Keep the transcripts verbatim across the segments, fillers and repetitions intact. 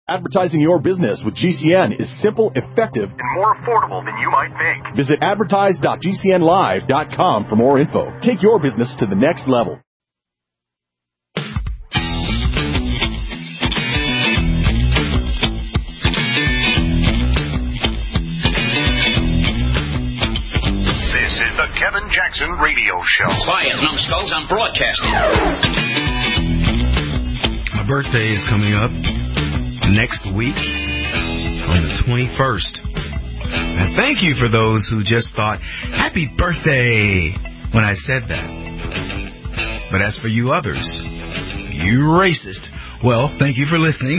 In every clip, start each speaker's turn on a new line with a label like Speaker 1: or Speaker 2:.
Speaker 1: Advertising your business with G C N is simple, effective,
Speaker 2: and more affordable than you might think.
Speaker 1: Visit advertise dot g c n live dot com for more info. Take your business to the next level.
Speaker 2: This is the Kevin Jackson Radio Show.
Speaker 3: Quiet, numbskulls, I'm broadcasting.
Speaker 4: My birthday is coming up next week on the twenty-first. And thank you for those who just thought, happy birthday, when I said that. But as for you others, you racist, well, thank you for listening.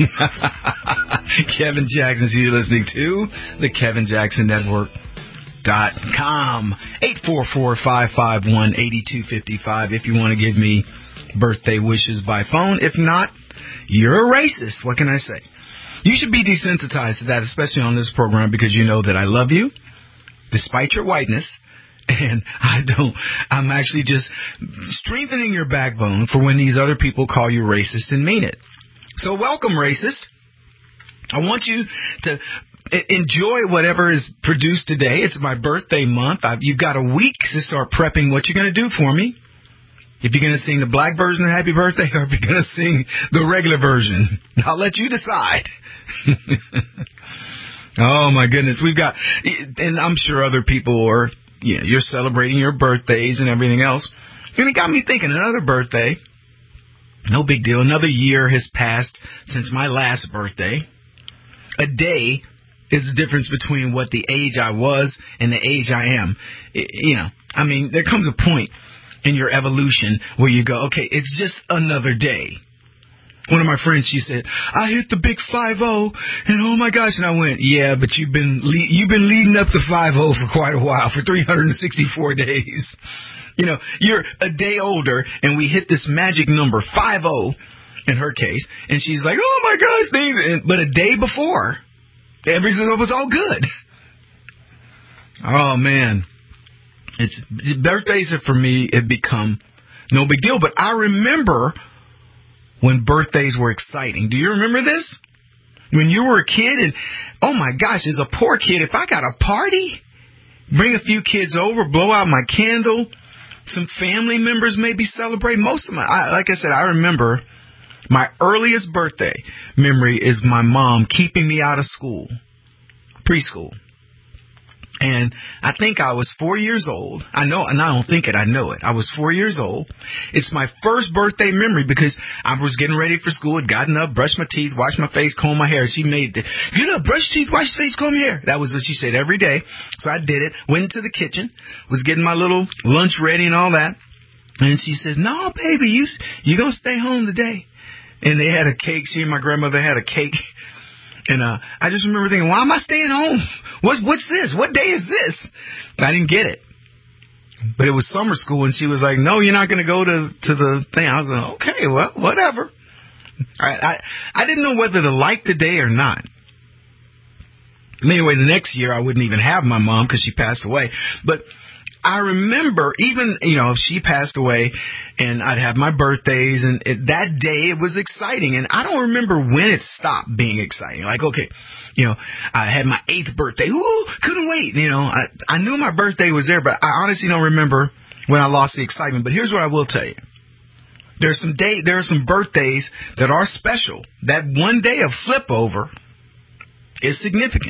Speaker 4: Kevin Jackson, so you're listening to the Kevin Jackson Network. Dot com. eight four four, five five one, eight two five five if you want to give me birthday wishes by phone. If not, you're a racist. What can I say? You should be desensitized to that, especially on this program, because you know that I love you, despite your whiteness, and I don't. I'm actually just strengthening your backbone for when these other people call you racist and mean it. So welcome, racist. I want you to enjoy whatever is produced today. It's my birthday month. I've, you've got a week to start prepping what you're going to do for me. If you're going to sing the black version of Happy Birthday or if you're going to sing the regular version, I'll let you decide. Oh, my goodness. We've got, and I'm sure other people are, yeah, you're celebrating your birthdays and everything else. And it got me thinking, another birthday, no big deal. Another year has passed since my last birthday. A day is the difference between what the age I was and the age I am. It, you know, I mean, there comes a point in your evolution where you go, okay, it's just another day. One of my friends, she said, I hit the big five oh, and oh my gosh, and I went, yeah, but you've been le- you've been leading up to five oh for quite a while, for three hundred sixty-four days. You know, you're a day older, and we hit this magic number, five oh, in her case, and she's like, oh my gosh, things, and, but a day before, everything was all good. Oh, man. It's birthdays are, for me, it become no big deal. But I remember when birthdays were exciting. Do you remember this? When you were a kid and, oh, my gosh, as a poor kid, if I got a party, bring a few kids over, blow out my candle, some family members maybe celebrate. Most of my, I, like I said, I remember my earliest birthday memory is my mom keeping me out of school, preschool. And I think I was four years old. I know, and I don't think it, I know it. I was four years old. It's my first birthday memory because I was getting ready for school, had gotten up, brushed my teeth, washed my face, combed my hair. She made, the, get up, brush your teeth, wash your face, comb your hair. That was what she said every day. So I did it, went into the kitchen, was getting my little lunch ready and all that. And she says, no, baby, you, you're going to stay home today. And they had a cake. She and my grandmother had a cake. And uh, I just remember thinking, why am I staying home? What, what's this? What day is this? And I didn't get it. But it was summer school, and she was like, no, you're not going to go to, to the thing. I was like, okay, well, whatever. I, I, I didn't know whether to like the day or not. Anyway, the next year I wouldn't even have my mom because she passed away. But I remember even, you know, she passed away and I'd have my birthdays and it, that day it was exciting. And I don't remember when it stopped being exciting. Like, okay, you know, I had my eighth birthday. Ooh, couldn't wait. You know, I, I knew my birthday was there, but I honestly don't remember when I lost the excitement. But here's what I will tell you. There's some day, there are some birthdays that are special. That one day of flip over is significant.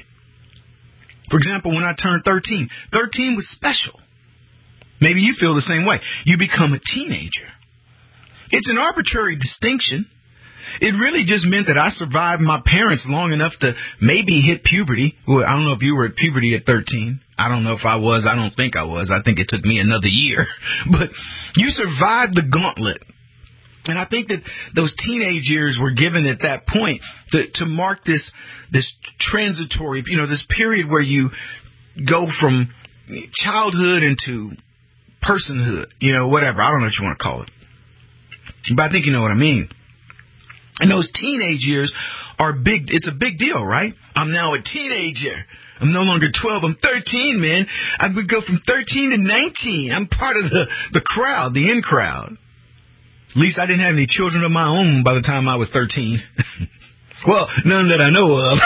Speaker 4: For example, when I turned thirteen, thirteen was special. Maybe you feel the same way. You become a teenager. It's an arbitrary distinction. It really just meant that I survived my parents long enough to maybe hit puberty. Well, I don't know if you were at puberty at thirteen. I don't know if I was. I don't think I was. I think it took me another year. But you survived the gauntlet. And I think that those teenage years were given at that point to, to mark this this transitory, you know, this period where you go from childhood into personhood, you know, whatever. I don't know what you want to call it. But I think you know what I mean. And those teenage years are big. It's a big deal, right? I'm now a teenager. I'm no longer twelve. I'm thirteen, man. I would go from thirteen to nineteen. I'm part of the, the crowd, the in crowd. At least I didn't have any children of my own by the time I was thirteen. Well, none that I know of.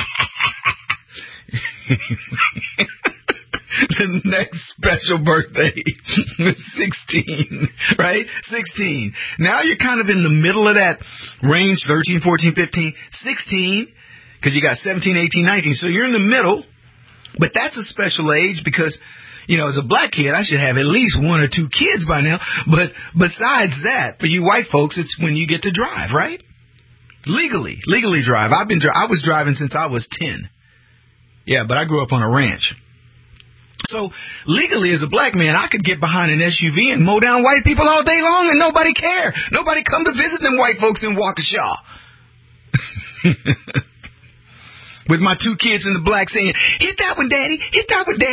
Speaker 4: The next special birthday was sixteen, right? sixteen. Now you're kind of in the middle of that range, thirteen, fourteen, fifteen, sixteen, because you got seventeen, eighteen, nineteen. So you're in the middle, but that's a special age because, you know, as a black kid, I should have at least one or two kids by now. But besides that, for you white folks, it's when you get to drive, right? Legally, legally drive. I've been, I was driving since I was ten. Yeah, but I grew up on a ranch. So legally, as a black man, I could get behind an S U V and mow down white people all day long and nobody care. Nobody come to visit them white folks in Waukesha. With my two kids in the black saying, hit that one, Daddy, hit that one,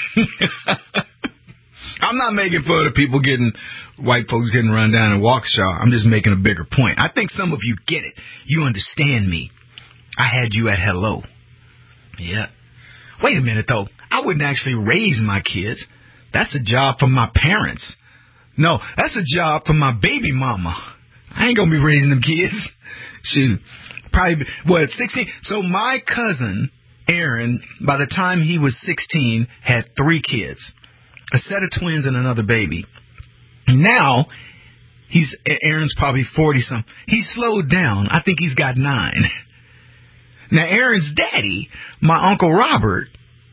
Speaker 4: Daddy. I'm not making fun of people getting, white folks getting run down in Waukesha. I'm just making a bigger point. I think some of you get it. You understand me. I had you at hello. Yeah. Wait a minute, though. I wouldn't actually raise my kids. That's a job for my parents. No, that's a job for my baby mama. I ain't going to be raising them kids. Shoot. Probably, what, sixteen? So my cousin, Aaron, by the time he was sixteen, had three kids. A set of twins and another baby. Now, he's Aaron's probably forty-something. He slowed down. I think he's got nine. Now, Aaron's daddy, my Uncle Robert,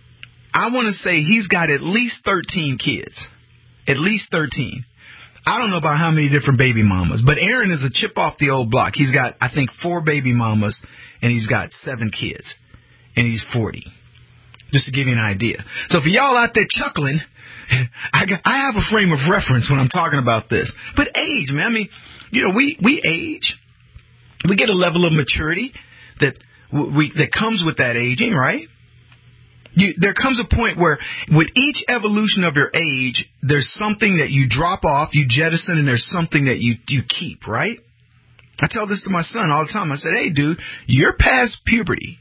Speaker 4: I want to say he's got at least thirteen kids. At least thirteen. I don't know about how many different baby mamas, but Aaron is a chip off the old block. He's got, I think, four baby mamas, and he's got seven kids, and he's forty. Just to give you an idea. So for y'all out there chuckling, I, got, I have a frame of reference when I'm talking about this. But age, man, I mean, you know, we, we age. We get a level of maturity that we that comes with that aging, right? You, there comes a point where with each evolution of your age, there's something that you drop off, you jettison, and there's something that you, you keep, right? I tell this to my son all the time. I said, hey, dude, you're past puberty.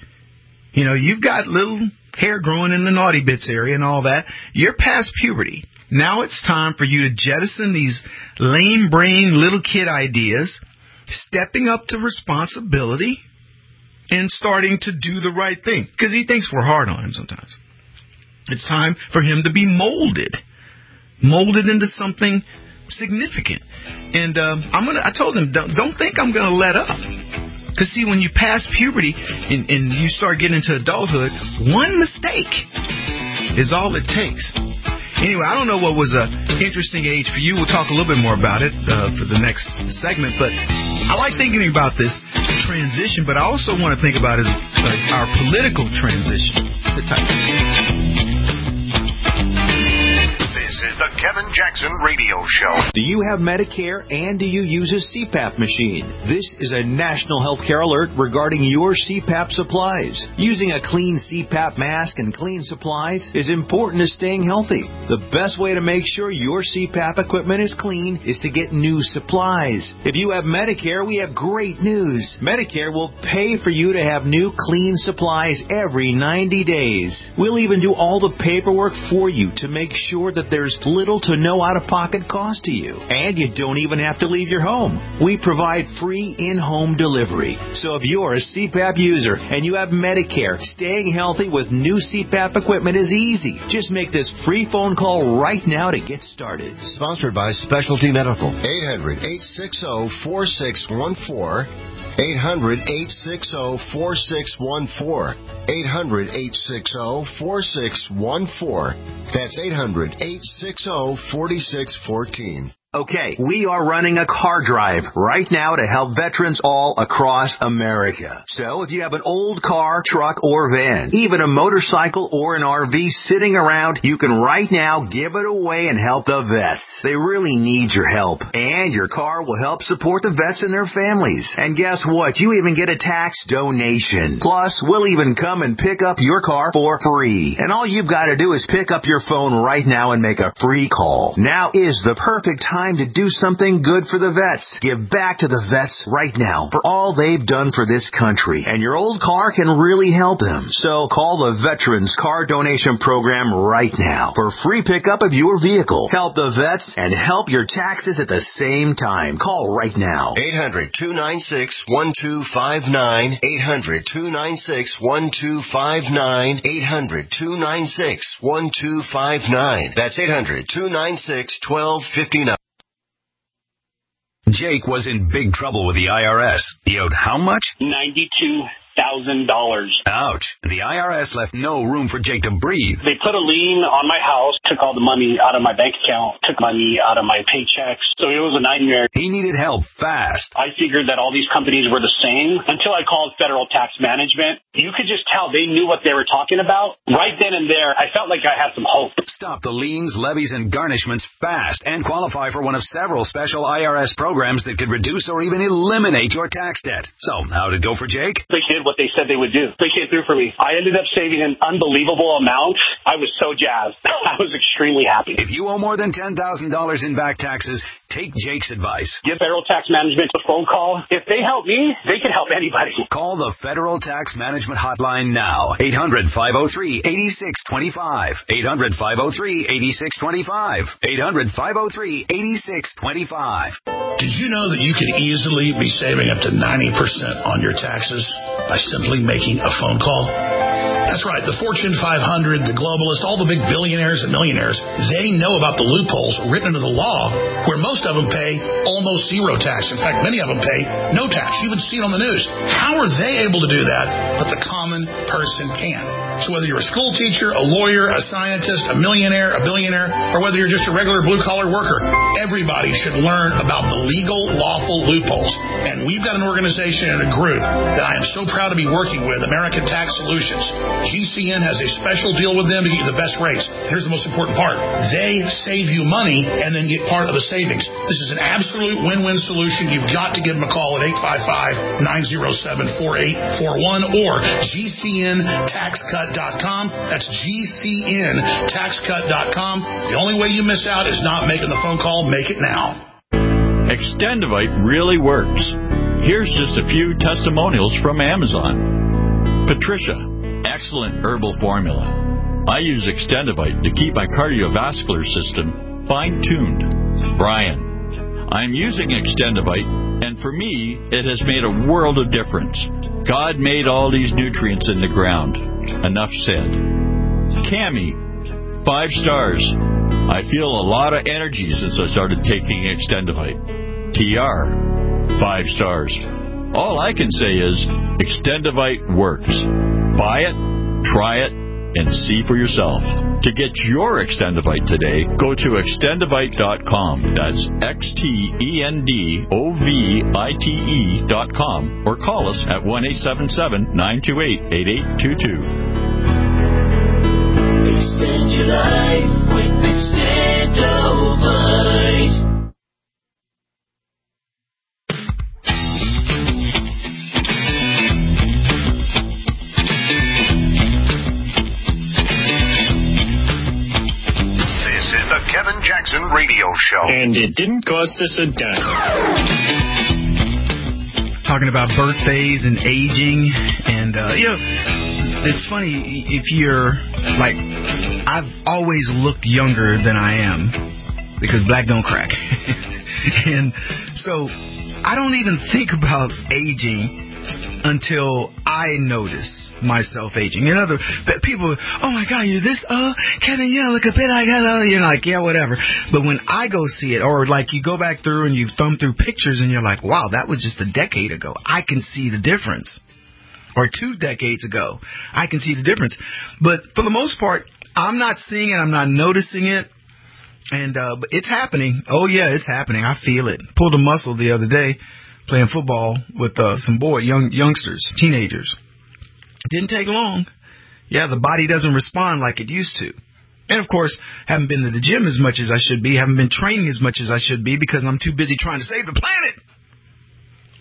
Speaker 4: You know, you've got little hair growing in the naughty bits area and all that. You're past puberty. Now it's time for you to jettison these lame brain little kid ideas, stepping up to responsibility, and starting to do the right thing. Because he thinks we're hard on him sometimes. It's time for him to be molded. Molded into something significant. And um, I'm gonna. I told him, don't, don't think I'm going to let up. Because, see, when you pass puberty and, and you start getting into adulthood, one mistake is all it takes. Anyway, I don't know what was an interesting age for you. We'll talk a little bit more about it uh, for the next segment. But I like thinking about this transition, but I also want to think about it as uh, our political transition. Sit tight.
Speaker 2: This is the Kevin Jackson Radio Show.
Speaker 5: Do you have Medicare and do you use a C PAP machine? This is a national healthcare alert regarding your C PAP supplies. Using a clean C PAP mask and clean supplies is important to staying healthy. The best way to make sure your C PAP equipment is clean is to get new supplies. If you have Medicare, we have great news. Medicare will pay for you to have new clean supplies every ninety days. We'll even do all the paperwork for you to make sure that there's little to no out-of-pocket cost to you. And you don't even have to leave your home. We provide free in-home delivery. So if you're a C PAP user and you have Medicare, staying healthy with new C PAP equipment is easy. Just make this free phone call right now to get started.
Speaker 6: Sponsored by Specialty Medical. eight hundred, eight six zero, four six one four. eight hundred, eight six zero, four six one four. eight hundred, eight six zero, four six one four. That's eight hundred, eight six zero, four six one four.
Speaker 5: Okay, we are running a car drive right now to help veterans all across America. So if you have an old car, truck, or van, even a motorcycle or an R V sitting around, you can right now give it away and help the vets. They really need your help. And your car will help support the vets and their families. And guess what? You even get a tax donation. Plus, we'll even come and pick up your car for free. And all you've got to do is pick up your phone right now and make a free call. Now is the perfect time time to do something good for the vets. Give back to the vets right now for all they've done for this country, and your old car can really help them. So call the Veterans Car Donation Program right now for free pickup of your vehicle. Help the vets and help your taxes at the same time. Call right now.
Speaker 6: eight hundred, two nine six, one two five nine. eight hundred, two nine six, one two five nine. eight hundred, two nine six, one two five nine. That's eight hundred, two nine six, one two five nine.
Speaker 3: Jake was in big trouble with the I R S. He owed how much?
Speaker 7: ninety-two thousand dollars.
Speaker 3: Ouch. The I R S left no room for Jake to breathe.
Speaker 7: They put a lien on my house, took all the money out of my bank account, took money out of my paychecks. So it was a nightmare.
Speaker 3: He needed help fast.
Speaker 7: I figured that all these companies were the same until I called Federal Tax Management. You could just tell they knew what they were talking about. Right then and there, I felt like I had some hope.
Speaker 3: Stop the liens, levies, and garnishments fast and qualify for one of several special I R S programs that could reduce or even eliminate your tax debt. So, how'd it go for Jake?
Speaker 7: They did what they said they would do. They came through for me. I ended up saving an unbelievable amount. I was so jazzed. I was extremely happy.
Speaker 3: If you owe more than ten thousand dollars in back taxes, take Jake's advice.
Speaker 7: Give Federal Tax Management a phone call. If they help me, they can help anybody.
Speaker 3: Call the Federal Tax Management Hotline now. eight hundred, five oh three, eight six two five. eight hundred, five oh three, eight six two five. eight hundred, five oh three, eight six two five.
Speaker 8: Did you know that you could easily be saving up to ninety percent on your taxes by simply making a phone call? That's right. The Fortune five hundred, the globalists, all the big billionaires and millionaires, they know about the loopholes written into the law where most of them pay almost zero tax. In fact, many of them pay no tax. You even see it on the news. How are they able to do that, but the common person can? So whether you're a school teacher, a lawyer, a scientist, a millionaire, a billionaire, or whether you're just a regular blue-collar worker, everybody should learn about the legal, lawful loopholes. And we've got an organization and a group that I am so proud to be working with, American Tax Solutions. G C N has a special deal with them to get you the best rates. Here's the most important part. They save you money and then get part of the savings. This is an absolute win-win solution. You've got to give them a call at eight five five, nine oh seven, four eight four one or G C N tax cut dot com. That's G C N tax cut dot com. The only way you miss out is not making the phone call. Make it now.
Speaker 9: Extendivite really works. Here's just a few testimonials from Amazon. Patricia, excellent herbal formula. I use Extendivite to keep my cardiovascular system fine-tuned. Brian, I'm using Extendivite, and for me, it has made a world of difference. God made all these nutrients in the ground. Enough said. Cami, five stars. I feel a lot of energy since I started taking Extendivite. T R, five stars. All I can say is Extendivite works. Buy it, try it, and see for yourself. To get your Extendivite today, go to extendivite dot com. That's X T E N D O V I T E dot com or call us at one eight seven seven, nine two eight, eight eight two two.
Speaker 10: Extend your life with Extendivite.
Speaker 2: Kevin Jackson Radio Show.
Speaker 11: And it didn't cost us a dime.
Speaker 4: Talking about birthdays and aging, and, uh, you know, it's funny, if you're, like, I've always looked younger than I am, because black don't crack. And so I don't even think about aging until I notice myself aging. In other people, oh my God, you're this, uh, Kevin, you look a bit like hello. You're like, yeah, whatever. But when I go see it, or like you go back through and you thumb through pictures and you're like, wow, that was just a decade ago. I can see the difference. Or two decades ago, I can see the difference. But for the most part, I'm not seeing it. I'm not noticing it. And uh, but it's happening. Oh, yeah, it's happening. I feel it. Pulled a muscle the other day playing football with uh, some boy, young youngsters, teenagers. Didn't take long. Yeah, the body doesn't respond like it used to. And, of course, haven't been to the gym as much as I should be. Haven't been training as much as I should be because I'm too busy trying to save the planet.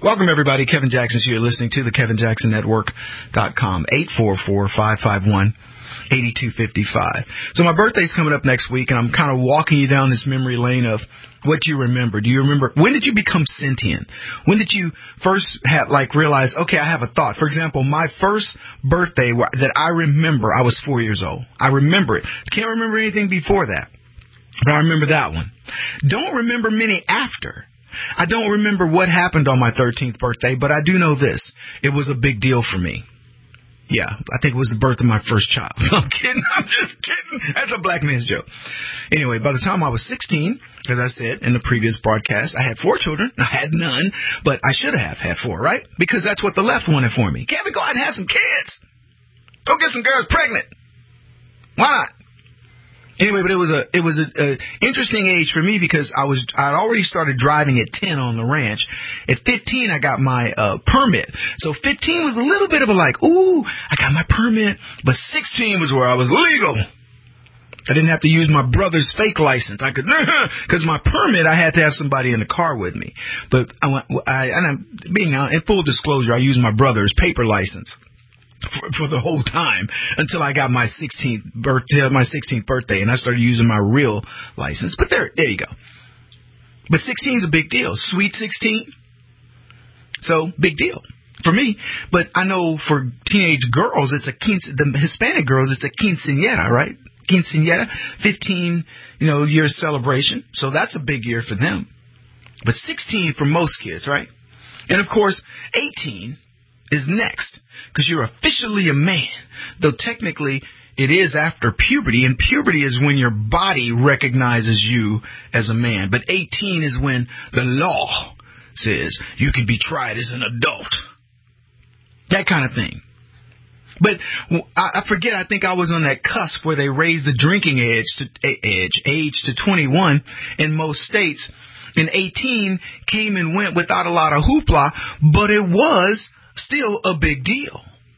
Speaker 4: Welcome, everybody. Kevin Jackson here, listening to the Kevin Jackson Network dot com, eight four four, five five one, eight two five five. So my birthday's coming up next week, and I'm kind of walking you down this memory lane of what you remember. Do you remember, when did you become sentient? When did you first have, like, realize, okay, I have a thought? For example, my first birthday that I remember, I was four years old. I remember it. Can't remember anything before that, but I remember that one. Don't remember many after. I don't remember what happened on my thirteenth birthday, but I do know this. It was a big deal for me. Yeah, I think it was the birth of my first child. I'm kidding. I'm just kidding. That's a black man's joke. Anyway, by the time I was sixteen, as I said in the previous broadcast, I had four children. I had none, but I should have had four, right? Because that's what the left wanted for me. Kevin, go out and have some kids. Go get some girls pregnant. Why not? Anyway, but it was a it was a, a interesting age for me because I was I'd already started driving at ten on the ranch. At fifteen, I got my uh, permit. So fifteen was a little bit of a like, ooh, I got my permit. But sixteen was where I was legal. I didn't have to use my brother's fake license. I could, because my permit, I had to have somebody in the car with me. But I, I and I'm being out in full disclosure, I used my brother's paper license. For, for the whole time until I got my sixteenth birthday, my sixteenth birthday, and I started using my real license. But there, there you go. But sixteen is a big deal. Sweet sixteen. So big deal for me. But I know for teenage girls, it's a quince, the Hispanic girls, it's a quinceañera, right? Quinceañera, fifteen, you know, year celebration. So that's a big year for them. But sixteen for most kids, right? And of course, eighteen is next, because you're officially a man, though technically it is after puberty, and puberty is when your body recognizes you as a man. But eighteen is when the law says you can be tried as an adult. That kind of thing. But I forget, I think I was on that cusp where they raised the drinking age to, age, age to twenty-one in most states, and eighteen came and went without a lot of hoopla, but it was still a big deal,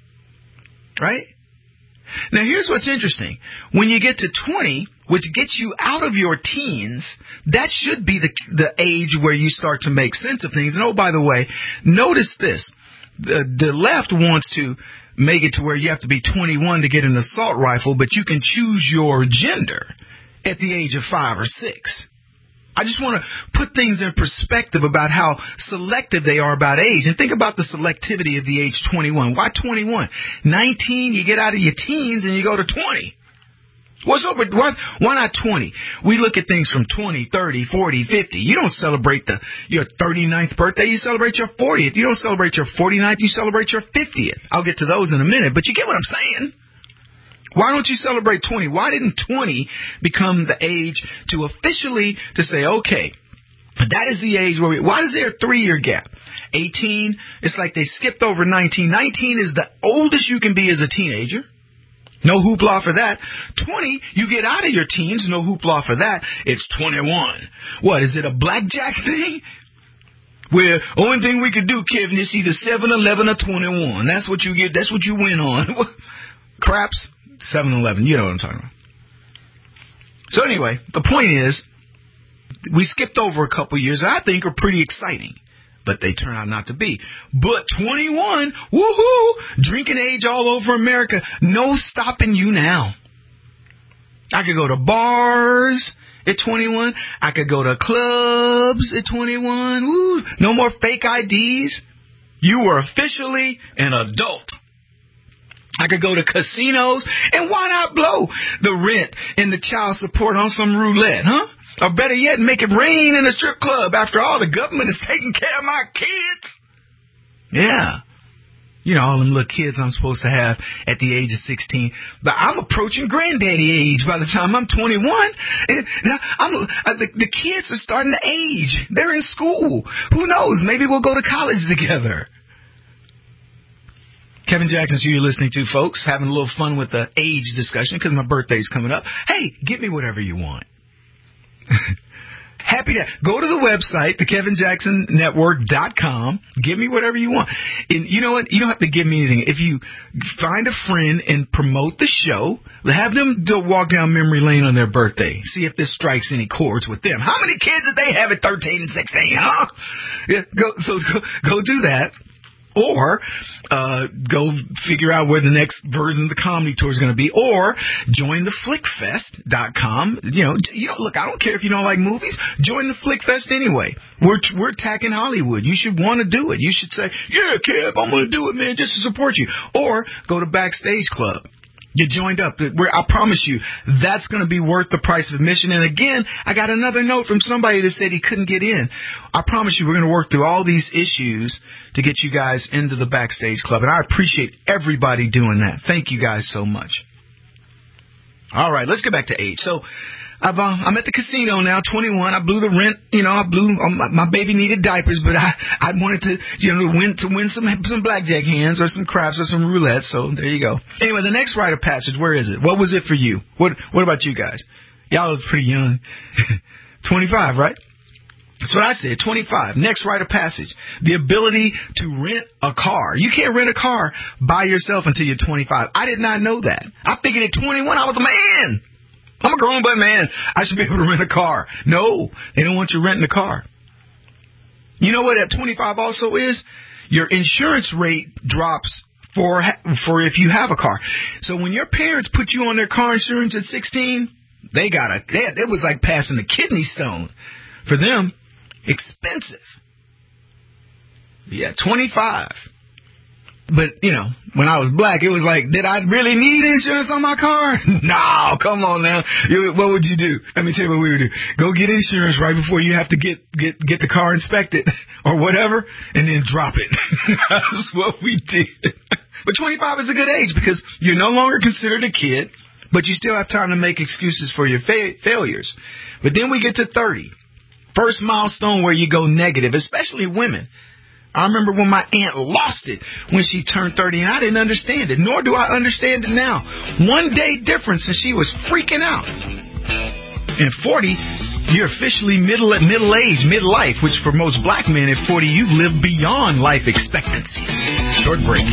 Speaker 4: right? Now, here's what's interesting. When you get to twenty, which gets you out of your teens, that should be the the age where you start to make sense of things. And oh, by the way, notice this. The, the left wants to make it to where you have to be twenty-one to get an assault rifle, but you can choose your gender at the age of five or six. I just want to put things in perspective about how selective they are about age. And think about the selectivity of the age twenty-one. Why twenty-one? nineteen, you get out of your teens and you go to twenty. What's up with, why, why not twenty? We look at things from twenty, thirty, forty, fifty. You don't celebrate the your thirty-ninth birthday. You celebrate your fortieth. You don't celebrate your forty-ninth. You celebrate your fiftieth. I'll get to those in a minute, but you get what I'm saying. Why don't you celebrate twenty? Why didn't twenty become the age to officially to say, okay, that is the age where we, why is there a three-year gap? eighteen, it's like they skipped over nineteen. nineteen is the oldest you can be as a teenager. No hoopla for that. twenty, you get out of your teens. No hoopla for that. It's twenty-one. What, is it a blackjack thing? Where only thing we could do, Kevin, is either seven, eleven, or twenty-one. That's what you get. That's what you win on. Craps. seven eleven, you know what I'm talking about. So anyway, the point is, we skipped over a couple years I think are pretty exciting, but they turn out not to be. But twenty-one, woohoo, drinking age all over America, no stopping you now. I could go to bars at twenty-one. I could go to clubs at twenty-one. Woo, no more fake I Ds. You were officially an adult. I could go to casinos, and why not blow the rent and the child support on some roulette, huh? Or better yet, make it rain in a strip club. After all, the government is taking care of my kids. Yeah. You know, all them little kids I'm supposed to have at the age of sixteen. But I'm approaching granddaddy age by the time I'm twenty-one. And I'm, uh, the, the kids are starting to age. They're in school. Who knows? Maybe we'll go to college together. Kevin Jackson, so you're listening to, folks, having a little fun with the age discussion because my birthday's coming up. Hey, get me whatever you want. Happy to go to the website, the Kevin Jackson Network dot com. Give me whatever you want. And you know what? You don't have to give me anything. If you find a friend and promote the show, have them go walk down memory lane on their birthday. See if this strikes any chords with them. How many kids did they have at thirteen and sixteen, huh? Yeah, go, so go, go do that. Or uh, go figure out where the next version of the comedy tour is going to be. Or join the flick fest dot com. You know, you know, look, I don't care if you don't like movies. Join the Flickfest anyway. We're we're attacking Hollywood. You should want to do it. You should say, yeah, Kev, I'm going to do it, man, just to support you. Or go to Backstage Club. Get joined up. Where I promise you, that's going to be worth the price of admission. And again, I got another note from somebody that said he couldn't get in. I promise you, we're going to work through all these issues to get you guys into the Backstage Club. And I appreciate everybody doing that. Thank you guys so much. All right, let's get back to age. So I've, uh, I'm at the casino now, twenty-one. I blew the rent. You know, I blew. Um, my, my baby needed diapers, but I, I wanted to, you know, win to win some some blackjack hands or some craps or some roulette. So there you go. Anyway, the next rite of passage. Where is it? What was it for you? What What about you guys? Y'all was pretty young. twenty-five, right? That's what I said. twenty-five. Next rite of passage. The ability to rent a car. You can't rent a car by yourself until you're twenty-five. I did not know that. I figured at twenty-one I was a man. I'm a grown but man. I should be able to rent a car. No, they don't want you renting a car. You know what at twenty-five also is? Your insurance rate drops for for if you have a car. So when your parents put you on their car insurance at sixteen, they got a they, it was like passing a kidney stone for them. Expensive. Yeah, twenty-five. But, you know, when I was black, it was like, did I really need insurance on my car? No, come on now. You, what would you do? Let me tell you what we would do. Go get insurance right before you have to get, get, get the car inspected or whatever, and then drop it. That's what we did. But twenty-five is a good age because you're no longer considered a kid, but you still have time to make excuses for your fa- failures. But then we get to thirty. First milestone where you go negative, especially women. I remember when my aunt lost it when she turned thirty, and I didn't understand it, nor do I understand it now. One day difference, and she was freaking out. And forty, you're officially middle middle age, midlife, which for most black men at forty, you've lived beyond life expectancy. Short break.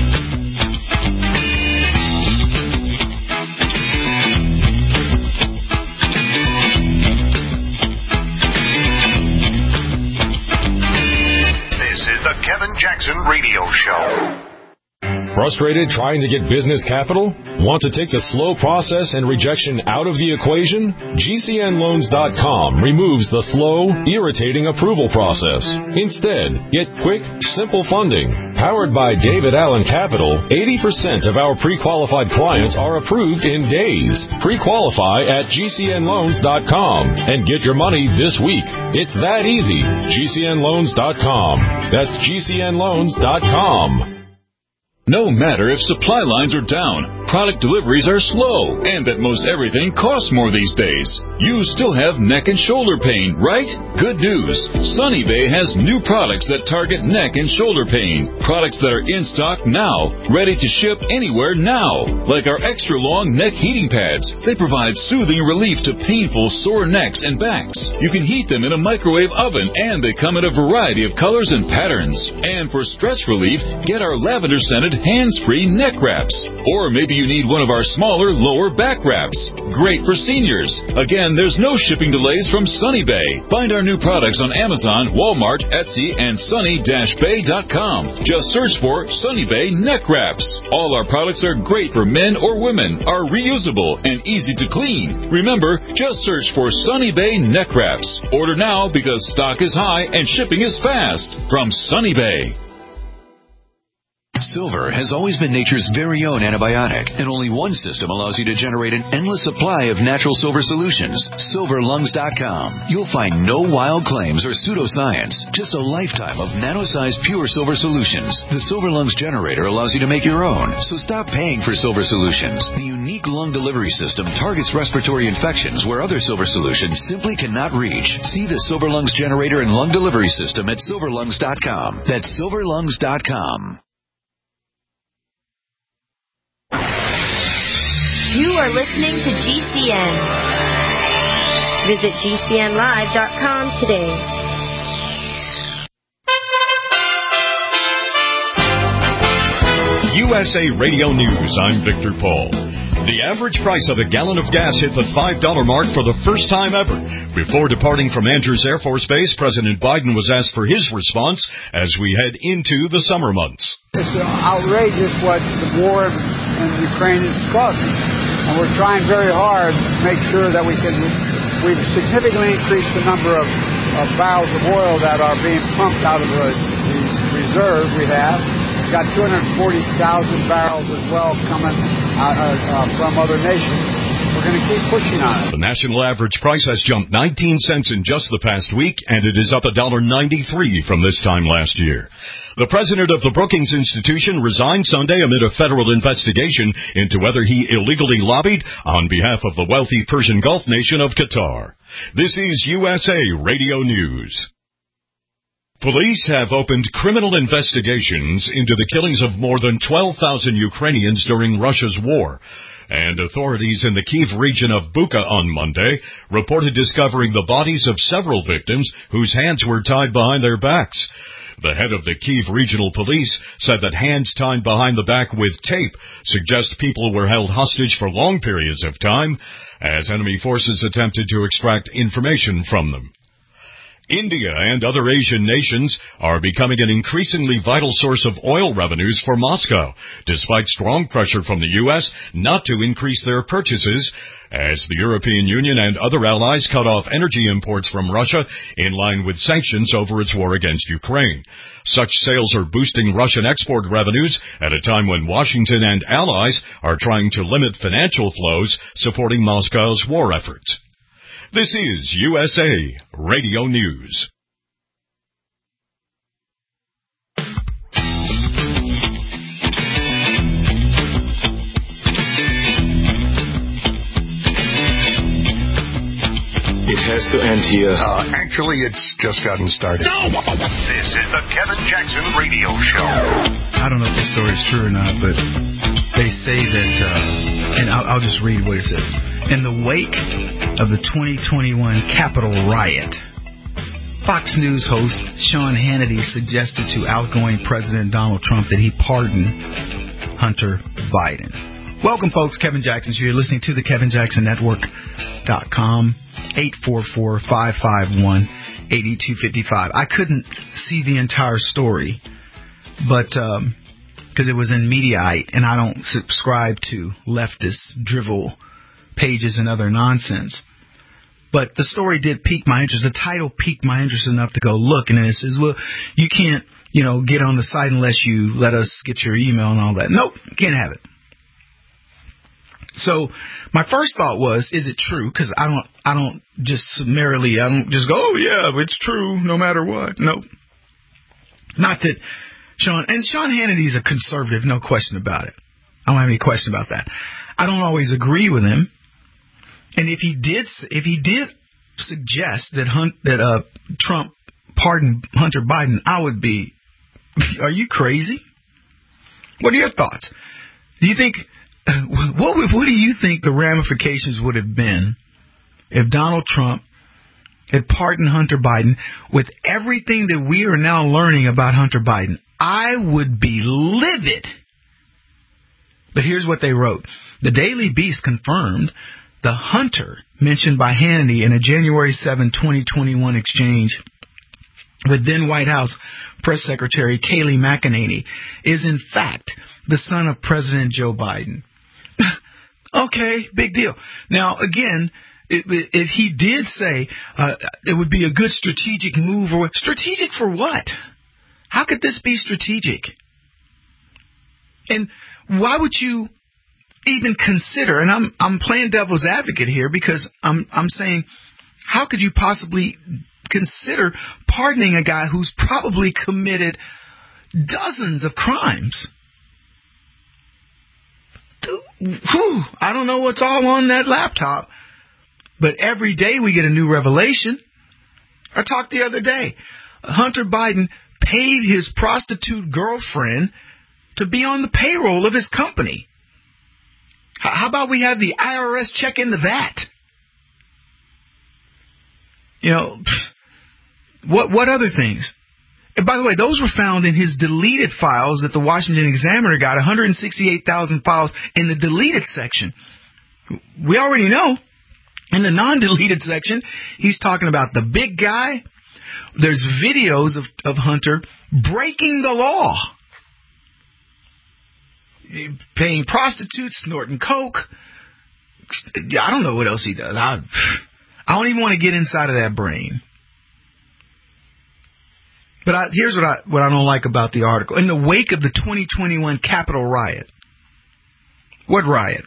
Speaker 2: The Kevin Jackson Radio Show.
Speaker 12: Frustrated trying to get business capital? Want to take the slow process and rejection out of the equation? G C N loans dot com removes the slow, irritating approval process. Instead, get quick, simple funding. Powered by David Allen Capital, eighty percent of our pre-qualified clients are approved in days. Pre-qualify at G C N loans dot com and get your money this week. It's that easy. G C N loans dot com. That's G C N loans dot com.
Speaker 9: No matter if supply lines are down, product deliveries are slow, and that most everything costs more these days, you still have neck and shoulder pain, right? Good news. Sunny Bay has new products that target neck and shoulder pain. Products that are in stock now, ready to ship anywhere now. Like our extra long neck heating pads. They provide soothing relief to painful sore necks and backs. You can heat them in a microwave oven, and they come in a variety of colors and patterns. And for stress relief, get our lavender scented hands-free neck wraps. Or maybe you need one of our smaller lower back wraps. Great for seniors. Again, there's no shipping delays from Sunny Bay. Find our new products on Amazon, Walmart, Etsy, and sunny dash bay dot com. Just search for Sunny Bay neck wraps. All our products are great for men or women, are reusable, and easy to clean. Remember, just search for Sunny Bay neck wraps. Order now because stock is high and shipping is fast. From Sunny Bay.
Speaker 5: Silver has always been nature's very own antibiotic, and only one system allows you to generate an endless supply of natural silver solutions. silver lungs dot com. You'll find no wild claims or pseudoscience, just a lifetime of nano-sized pure silver solutions. The Silver Lungs generator allows you to make your own, so stop paying for silver solutions. The unique lung delivery system targets respiratory infections where other silver solutions simply cannot reach. See the Silver Lungs generator and lung delivery system at silver lungs dot com. That's silver lungs dot com.
Speaker 13: You are listening to G C N, Visit G C N live dot com today.
Speaker 9: U S A Radio News, I'm Victor Paul. The average price of a gallon of gas hit the five dollar mark for the first time ever. Before departing from Andrews Air Force Base, President Biden was asked for his response as we head into the summer months.
Speaker 14: It's outrageous what the war in Ukraine is causing. And we're trying very hard to make sure that we can, we've significantly increased the number of, of barrels of oil that are being pumped out of the, the reserve we have. We've got two hundred forty thousand barrels as well coming out, uh, uh, from other nations. We're going to keep pushing on it.
Speaker 9: The national average price has jumped nineteen cents in just the past week, and it is up one dollar and ninety-three cents from this time last year. The president of the Brookings Institution resigned Sunday amid a federal investigation into whether he illegally lobbied on behalf of the wealthy Persian Gulf nation of Qatar. This is U S A Radio News. Police have opened criminal investigations into the killings of more than twelve thousand Ukrainians during Russia's war. And authorities in the Kyiv region of Bucha on Monday reported discovering the bodies of several victims whose hands were tied behind their backs. The head of the Kyiv Regional Police said that hands tied behind the back with tape suggest people were held hostage for long periods of time as enemy forces attempted to extract information from them. India and other Asian nations are becoming an increasingly vital source of oil revenues for Moscow, despite strong pressure from the U S not to increase their purchases, as the European Union and other allies cut off energy imports from Russia in line with sanctions over its war against Ukraine. Such sales are boosting Russian export revenues at a time when Washington and allies are trying to limit financial flows supporting Moscow's war efforts. This is U S A Radio News.
Speaker 15: It has to end here.
Speaker 8: Uh, actually, it's just gotten started.
Speaker 2: No! This is the Kevin Jackson Radio Show.
Speaker 4: I don't know if this story is true or not, but they say that, uh, and I'll, I'll just read what it says. In the wake of the twenty twenty-one Capitol riot, Fox News host Sean Hannity suggested to outgoing President Donald Trump that he pardon Hunter Biden. Welcome, folks. Kevin Jackson here. You're listening to the Kevin Jackson Network dot com. eight four four, five five one, eight two five five. I couldn't see the entire story, but um, because it was in Mediaite, and I don't subscribe to leftist drivel pages and other nonsense. But the story did pique my interest. The title piqued my interest enough to go look, and then it says, well, you can't, you know, get on the site unless you let us get your email and all that. Nope, can't have it. So my first thought was, is it true? Because I don't, I don't just summarily, I don't just go, oh yeah, it's true no matter what. Nope. Not that Sean, and Sean Hannity is a conservative, no question about it. I don't have any question about that. I don't always agree with him. And if he did, if he did suggest that Hunt, that uh, Trump pardon Hunter Biden, I would be, are you crazy? What are your thoughts? Do you think, what would, what do you think the ramifications would have been if Donald Trump had pardoned Hunter Biden with everything that we are now learning about Hunter Biden? I would be livid. But here's what they wrote. The Daily Beast confirmed the Hunter mentioned by Hannity in a January seventh, twenty twenty-one exchange with then White House Press Secretary Kayleigh McEnany is in fact the son of President Joe Biden. Okay, big deal. Now, again, if, if he did say uh, it would be a good strategic move, or strategic for what? How could this be strategic? And why would you even consider, and I'm I'm playing devil's advocate here because I'm I'm saying, how could you possibly consider pardoning a guy who's probably committed dozens of crimes? Whew, I don't know what's all on that laptop, but every day we get a new revelation. I talked the other day. Hunter Biden paid his prostitute girlfriend to be on the payroll of his company. How about we have the I R S check into that? You know, what what other things? And by the way, those were found in his deleted files that the Washington Examiner got, one hundred sixty-eight thousand files in the deleted section. We already know. In the non-deleted section, he's talking about the big guy. There's videos of, of Hunter breaking the law. Paying prostitutes, snorting coke. I don't know what else he does. I, I don't even want to get inside of that brain. But I, here's what I what I don't like about the article. In the wake of the twenty twenty-one Capitol riot. What riot?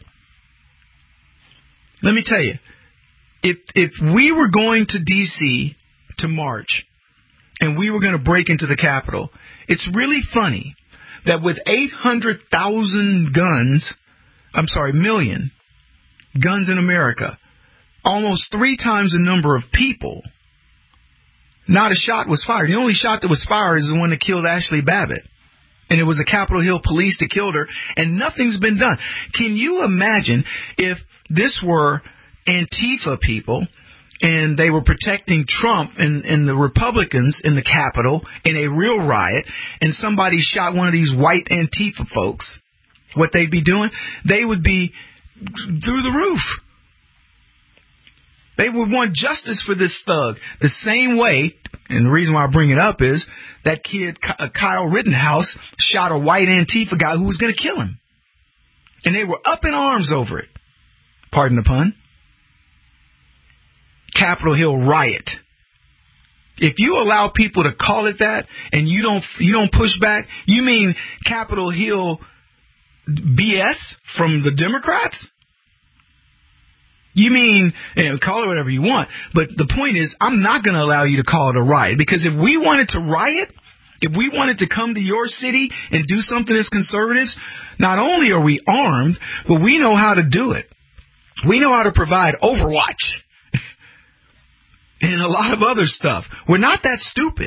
Speaker 4: Let me tell you. If if we were going to D C to march and we were going to break into the Capitol, it's really funny that with eight hundred thousand guns, I'm sorry, million guns in America, almost three times the number of people, not a shot was fired. The only shot that was fired is the one that killed Ashley Babbitt. And it was the Capitol Hill police that killed her, and nothing's been done. Can you imagine if this were Antifa people and they were protecting Trump and, and the Republicans in the Capitol in a real riot, and somebody shot one of these white Antifa folks, what they'd be doing? They would be through the roof. They would want justice for this thug the same way, and the reason why I bring it up is that kid Kyle Rittenhouse shot a white Antifa guy who was going to kill him. And they were up in arms over it. Pardon the pun. Capitol Hill riot. If you allow people to call it that and you don't you don't push back, you mean Capitol Hill B S from the Democrats? You mean, you know, call it whatever you want, but the point is, I'm not going to allow you to call it a riot, because if we wanted to riot, if we wanted to come to your city and do something as conservatives, not only are we armed, but we know how to do it. We know how to provide Overwatch and a lot of other stuff. We're not that stupid.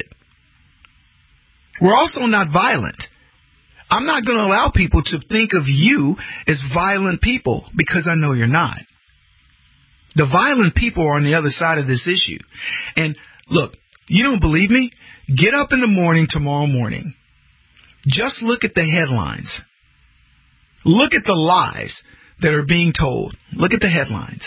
Speaker 4: We're also not violent. I'm not going to allow people to think of you as violent people, because I know you're not. The violent people are on the other side of this issue. And look, you don't believe me? Get up in the morning tomorrow morning. Just look at the headlines. Look at the lies that are being told. Look at the headlines.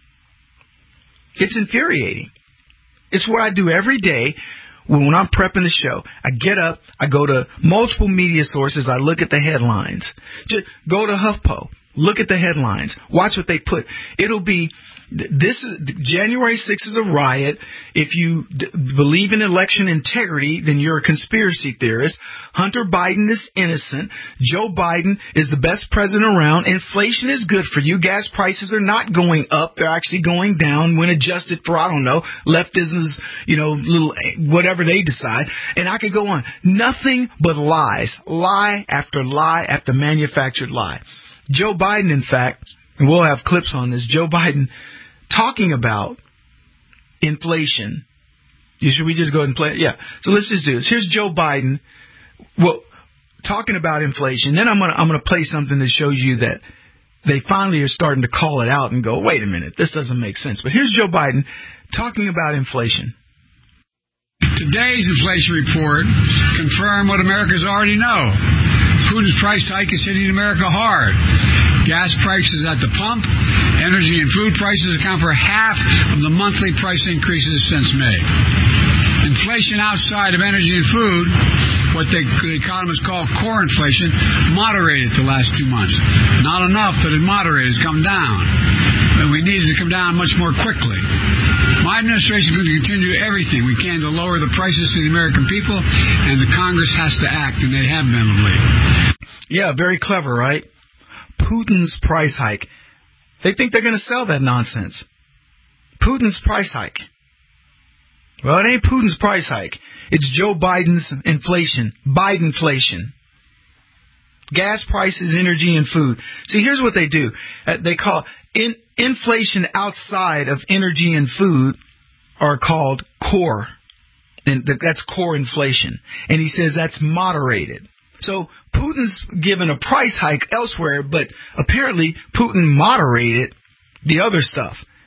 Speaker 4: It's infuriating. It's what I do every day when I'm prepping the show. I get up, I go to multiple media sources, I look at the headlines. Just go to HuffPo. Look at the headlines. Watch what they put. It'll be, this is, January sixth is a riot. If you d- believe in election integrity, then you're a conspiracy theorist. Hunter Biden is innocent. Joe Biden is the best president around. Inflation is good for you. Gas prices are not going up. They're actually going down when adjusted for, I don't know, leftism's, you know, little, whatever they decide. And I could go on. Nothing but lies. Lie after lie after manufactured lie. Joe Biden, in fact, and we'll have clips on this, Joe Biden talking about inflation. Should we just go ahead and play it? Yeah. So let's just do this. Here's Joe Biden, well, talking about inflation. Then I'm gonna I'm gonna play something that shows you that they finally are starting to call it out and go, wait a minute, this doesn't make sense. But here's Joe Biden talking about inflation.
Speaker 16: Today's inflation report confirmed what Americans already know. Putin's price hike is hitting America hard. Gas prices at the pump, energy and food prices account for half of the monthly price increases since May. Inflation outside of energy and food, what they, the economists call core inflation, moderated the last two months. Not enough, but it moderated. It's come down. But we need it to come down much more quickly. My administration is going to continue everything we can to lower the prices to the American people, and the Congress has to act, and they have been of late.
Speaker 4: Yeah, very clever, right? Putin's price hike. They think they're going to sell that nonsense. Putin's price hike. Well, it ain't Putin's price hike. It's Joe Biden's inflation. Bidenflation. Gas prices, energy, and food. See, here's what they do. Uh, they call in, inflation outside of energy and food are called core. And that's core inflation. And he says that's moderated. So Putin's given a price hike elsewhere, but apparently Putin moderated the other stuff.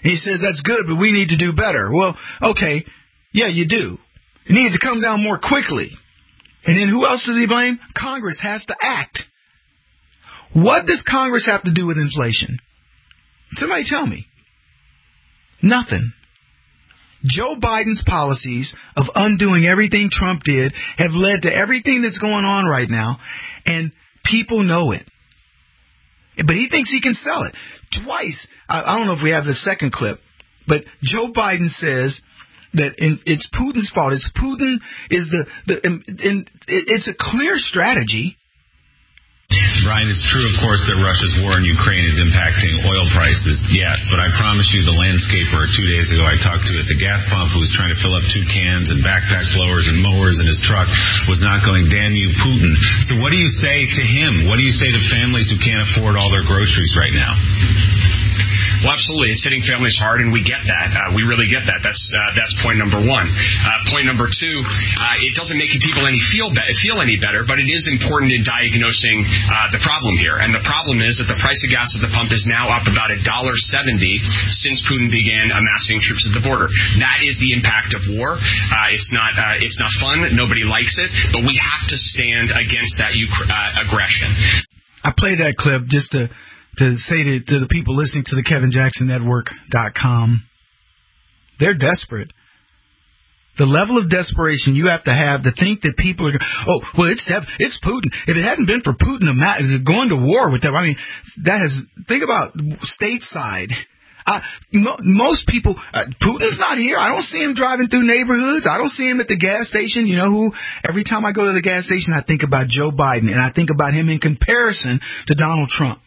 Speaker 4: And he says, that's good, but we need to do better. Well, okay, yeah, you do. You need to come down more quickly. And then who else does he blame? Congress has to act. What does Congress have to do with inflation? Somebody tell me. Nothing. Joe Biden's policies of undoing everything Trump did have led to everything that's going on right now, and people know it. But he thinks he can sell it. Twice, I, I don't know if we have the second clip, but Joe Biden says that in, it's Putin's fault. It's Putin is the, the in, in, it's a clear strategy.
Speaker 17: Brian, it's true, of course, that Russia's war in Ukraine is impacting oil prices, yes, but I promise you the landscaper two days ago I talked to at the gas pump who was trying to fill up two cans and backpack blowers and mowers in his truck was not going, damn you, Putin. So what do you say to him? What do you say to families who can't afford all their groceries right now?
Speaker 18: Well, absolutely. It's hitting families hard, and we get that. Uh, we really get that. That's uh, that's point number one. Uh, point number two, uh, it doesn't make people any feel be- feel any better, but it is important in diagnosing uh, the problem here. And the problem is that the price of gas at the pump is now up about one dollar seventy since Putin began amassing troops at the border. That is the impact of war. Uh, it's not uh, it's not fun. Nobody likes it, but we have to stand against that Ukra- uh, aggression.
Speaker 4: I played that clip just to. to say to, to the people listening to the Kevin Jackson Network dot com, they're desperate. The level of desperation you have to have to think that people are, oh, well, it's it's Putin. If it hadn't been for Putin going to war with them, I mean, that has, think about stateside. Uh, mo- most people, uh, Putin's not here. I don't see him driving through neighborhoods. I don't see him at the gas station. You know who? Every time I go to the gas station, I think about Joe Biden, and I think about him in comparison to Donald Trump.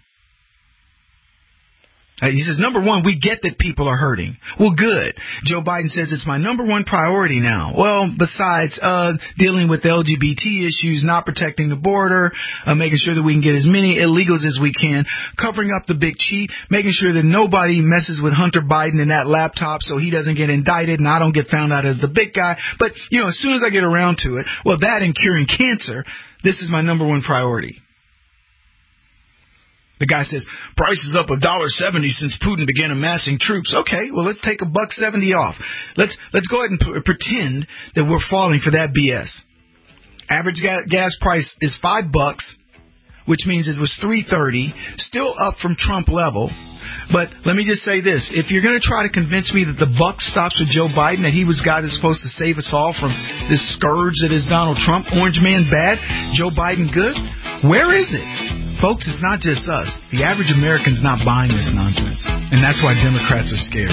Speaker 4: Uh, he says, number one, we get that people are hurting. Well, good. Joe Biden says it's my number one priority now. Well, besides uh dealing with L G B T issues, not protecting the border, uh, making sure that we can get as many illegals as we can, covering up the big cheat, making sure that nobody messes with Hunter Biden and that laptop so he doesn't get indicted and I don't get found out as the big guy. But, you know, as soon as I get around to it, well, that and curing cancer, this is my number one priority. The guy says, price is up one dollar seventy since Putin began amassing troops. Okay, well, let's take a buck seventy off. Let's let's go ahead and p- pretend that we're falling for that B S. Average ga- gas price is five bucks, which means it was three thirty, still up from Trump level. But let me just say this. If you're going to try to convince me that the buck stops with Joe Biden, that he was God who's supposed to save us all from this scourge that is Donald Trump, orange man bad, Joe Biden good, where is it? Folks, it's not just us. The average American's not buying this nonsense. And that's why Democrats are scared.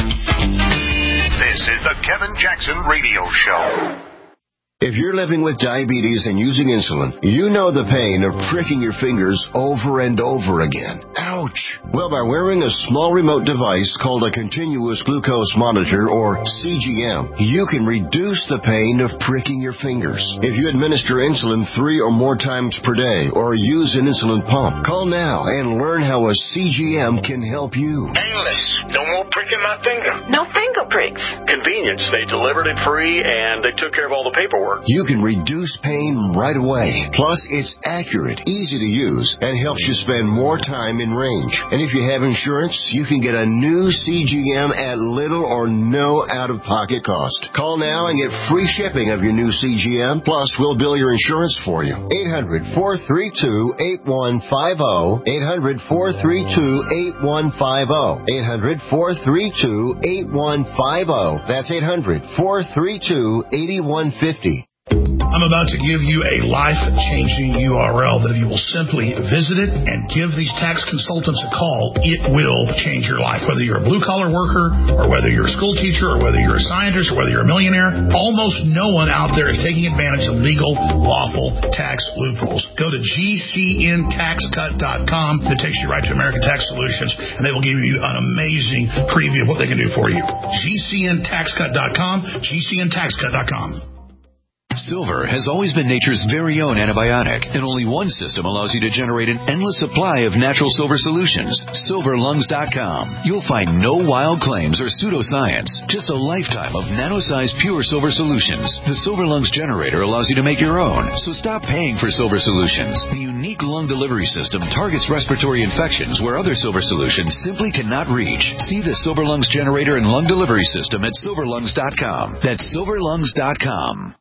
Speaker 2: This is the Kevin Jackson Radio Show.
Speaker 6: If you're living with diabetes and using insulin, you know the pain of pricking your fingers over and over again. Ouch! Well, by wearing a small remote device called a continuous glucose monitor, or C G M, you can reduce the pain of pricking your fingers. If you administer insulin three or more times per day or use an insulin pump, call now and learn how a C G M can help you.
Speaker 2: Painless. No more pricking my finger.
Speaker 19: No finger pricks.
Speaker 20: Convenience. They delivered it free and they took care of all the paperwork.
Speaker 6: You can reduce pain right away. Plus, it's accurate, easy to use, and helps you spend more time in range. And if you have insurance, you can get a new C G M at little or no out-of-pocket cost. Call now and get free shipping of your new C G M. Plus, we'll bill your insurance for you. eight hundred, four three two, eight one five zero. eight hundred, four three two, eight one five zero. eight hundred, four three two, eight one five zero. That's eight hundred, four three two, eight one five zero.
Speaker 8: I'm about to give you a life-changing U R L that if you will simply visit it and give these tax consultants a call, it will change your life. Whether you're a blue-collar worker or whether you're a school teacher or whether you're a scientist or whether you're a millionaire, almost no one out there is taking advantage of legal, lawful tax loopholes. Go to G C N tax cut dot com. It takes you right to American Tax Solutions, and they will give you an amazing preview of what they can do for you. G C N tax cut dot com, G C N tax cut dot com.
Speaker 5: Silver has always been nature's very own antibiotic, and only one system allows you to generate an endless supply of natural silver solutions. silver lungs dot com. You'll find no wild claims or pseudoscience, just a lifetime of nano-sized pure silver solutions. The Silver Lungs generator allows you to make your own, so stop paying for silver solutions. The unique lung delivery system targets respiratory infections where other silver solutions simply cannot reach. See the Silver Lungs generator and lung delivery system at silver lungs dot com. That's silver lungs dot com.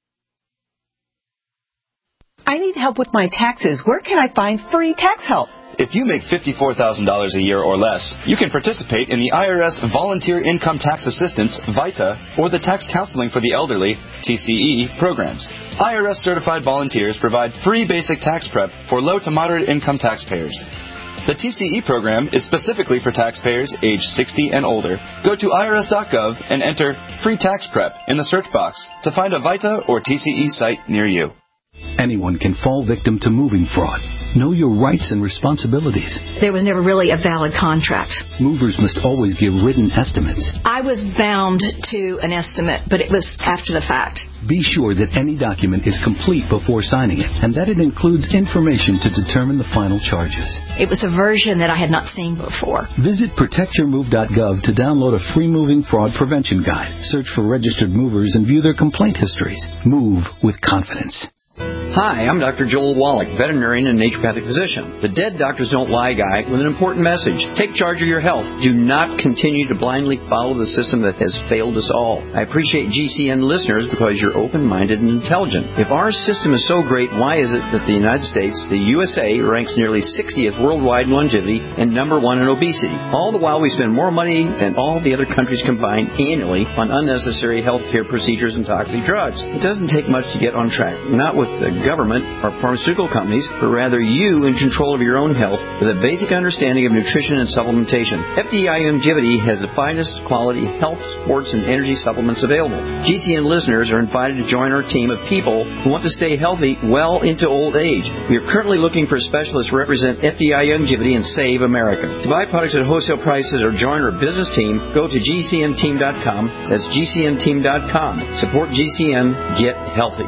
Speaker 19: I need help with my taxes. Where can I find free tax help?
Speaker 21: If you make fifty-four thousand dollars a year or less, you can participate in the I R S Volunteer Income Tax Assistance, VITA, or the Tax Counseling for the Elderly, T C E, programs. I R S-certified volunteers provide free basic tax prep for low to moderate income taxpayers. The T C E program is specifically for taxpayers age sixty and older. Go to I R S dot gov and enter Free Tax Prep in the search box to find a VITA or T C E site near you.
Speaker 22: Anyone can fall victim to moving fraud. Know your rights and responsibilities.
Speaker 23: There was never really a valid contract.
Speaker 22: Movers must always give written estimates.
Speaker 23: I was bound to an estimate, but it was after the fact.
Speaker 22: Be sure that any document is complete before signing it, and that it includes information to determine the final charges.
Speaker 23: It was a version that I had not seen before.
Speaker 22: Visit protect your move dot gov to download a free moving fraud prevention guide. Search for registered movers and view their complaint histories. Move with confidence.
Speaker 24: Hi, I'm Doctor Joel Wallach, veterinarian and naturopathic physician. The Dead Doctors Don't Lie guy with an important message. Take charge of your health. Do not continue to blindly follow the system that has failed us all. I appreciate G C N listeners because you're open-minded and intelligent. If our system is so great, why is it that the United States, the U S A, ranks nearly sixtieth worldwide in longevity and number one in obesity? All the while we spend more money than all the other countries combined annually on unnecessary health care procedures and toxic drugs. It doesn't take much to get on track. Not with the government or pharmaceutical companies, but rather you in control of your own health with a basic understanding of nutrition and supplementation. F D I Longevity has the finest quality health, sports, and energy supplements available. G C N listeners are invited to join our team of people who want to stay healthy well into old age. We are currently looking for specialists to represent F D I Longevity and Save America. To buy products at wholesale prices or join our business team, go to G C N team dot com. That's G C N team dot com. Support G C N. Get healthy.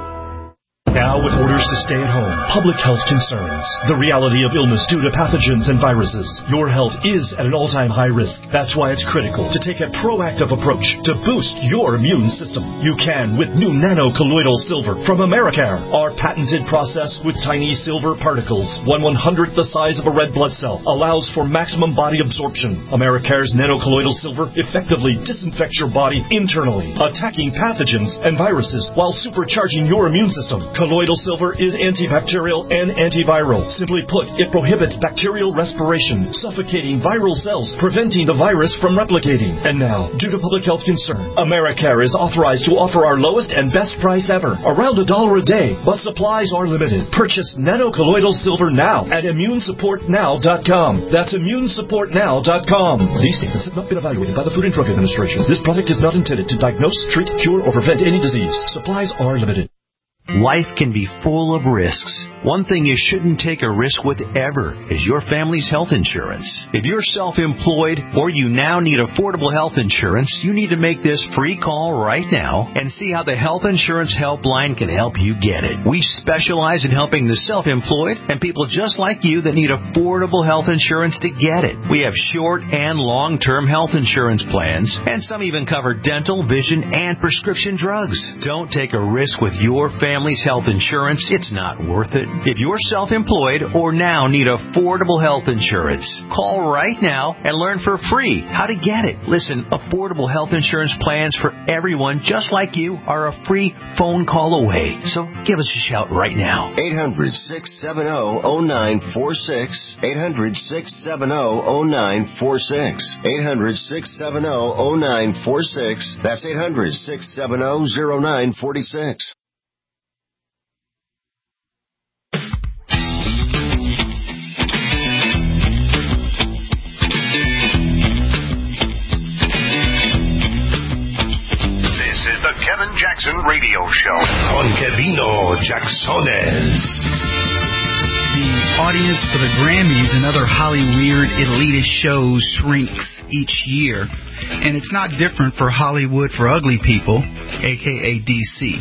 Speaker 25: Now, with orders to stay at home, public health concerns, the reality of illness due to pathogens and viruses, your health is at an all-time high risk. That's why it's critical to take a proactive approach to boost your immune system. You can with new nano-colloidal silver from Americare. Our patented process with tiny silver particles, one one-hundredth the size of a red blood cell, allows for maximum body absorption. Americare's nano-colloidal silver effectively disinfects your body internally, attacking pathogens and viruses while supercharging your immune system. Colloidal silver is antibacterial and antiviral. Simply put, it prohibits bacterial respiration, suffocating viral cells, preventing the virus from replicating. And now, due to public health concern, Americare is authorized to offer our lowest and best price ever, around a dollar a day, but supplies are limited. Purchase nano-colloidal silver now at immune support now dot com. That's immune support now dot com. These statements have not been evaluated by the Food and Drug Administration. This product is not intended to diagnose, treat, cure, or prevent any disease. Supplies are limited.
Speaker 26: Life can be full of risks. One thing you shouldn't take a risk with ever is your family's health insurance. If you're self-employed or you now need affordable health insurance, you need to make this free call right now and see how the Health Insurance Helpline can help you get it. We specialize in helping the self-employed and people just like you that need affordable health insurance to get it. We have short and long-term health insurance plans, and some even cover dental, vision, and prescription drugs. Don't take a risk with your family's health insurance. It's not worth it. If you're self-employed or now need affordable health insurance, call right now and learn for free how to get it. Listen, affordable health insurance plans for everyone just like you are a free phone call away. So give us a shout right now.
Speaker 6: eight hundred, six seven zero, zero nine four six. eight hundred, six seven zero, zero nine four six. eight hundred, six seven zero, zero nine four six. That's eight hundred, six seven zero, zero nine four six.
Speaker 2: Kevin Jackson Radio Show.
Speaker 8: Con Kevino Jacksones.
Speaker 27: The audience for the Grammys and other Hollywood elitist shows shrinks each year. And it's not different for Hollywood for Ugly People, a k a. D C.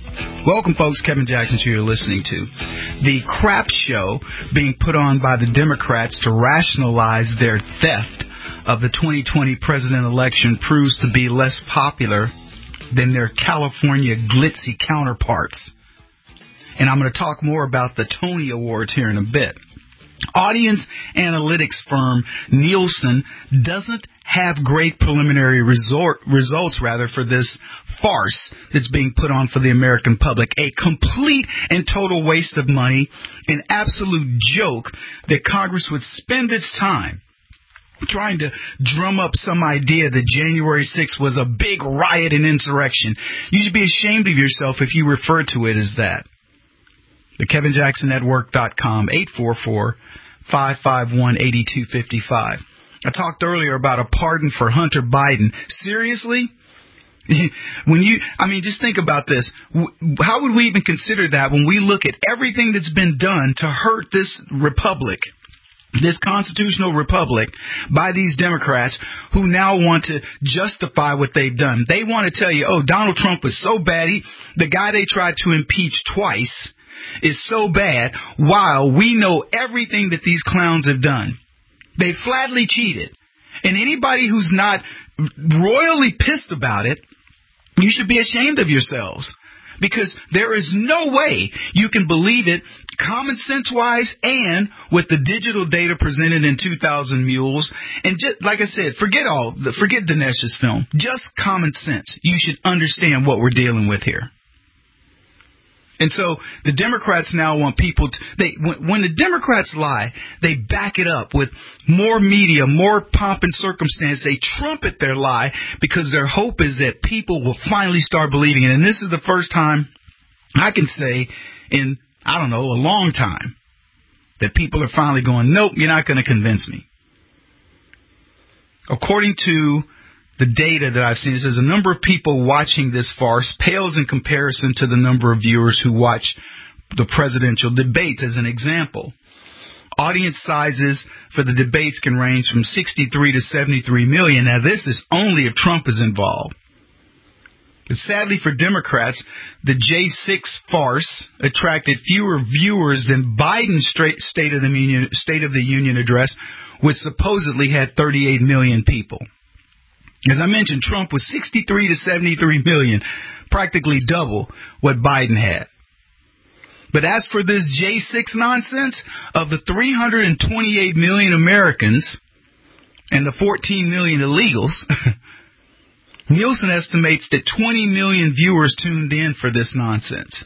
Speaker 27: Welcome, folks. Kevin Jackson, who you're listening to. The crap show being put on by the Democrats to rationalize their theft of the twenty twenty president election proves to be less popular than their California glitzy counterparts. And I'm going to talk more about the Tony Awards here in a bit. Audience analytics firm Nielsen doesn't have great preliminary resort, results rather for this farce that's being put on for the American public. A complete and total waste of money, an absolute joke that Congress would spend its time trying to drum up some idea that January sixth was a big riot and insurrection. You should be ashamed of yourself if you refer to it as that. The Kevin Jackson Network dot com, eight four four, five five one, eight two five five. I talked earlier about a pardon for Hunter Biden. Seriously? When you, I mean, just think about this. How would we even consider that when we look at everything that's been done to hurt this republic, this constitutional republic, by these Democrats who now want to justify what they've done? They want to tell you, oh, Donald Trump was so bad. He, the guy they tried to impeach twice is so bad, while we know everything that these clowns have done. They flatly cheated. And anybody who's not royally pissed about it, you should be ashamed of yourselves. Because there is no way you can believe it common sense wise and with the digital data presented in two thousand Mules. And just like I said, forget all, forget Dinesh's film. Just common sense. You should understand what we're dealing with here. And so the Democrats now want people to, they, when, when the Democrats lie, they back it up with more media, more pomp and circumstance. They trumpet their lie because their hope is that people will finally start believing it. And this is the first time I can say in, I don't know, a long time that people are finally going, nope, you're not going to convince me. According to the data that I've seen, it says the number of people watching this farce pales in comparison to the number of viewers who watch the presidential debates. As an example, audience sizes for the debates can range from sixty-three to seventy-three million. Now, this is only if Trump is involved. But sadly for Democrats, the J six farce attracted fewer viewers than Biden's State of the Union, State of the Union address, which supposedly had thirty-eight million people. As I mentioned, Trump was sixty-three to seventy-three million, practically double what Biden had. But as for this J six nonsense, of the three hundred twenty-eight million Americans and the fourteen million illegals, Nielsen estimates that twenty million viewers tuned in for this nonsense.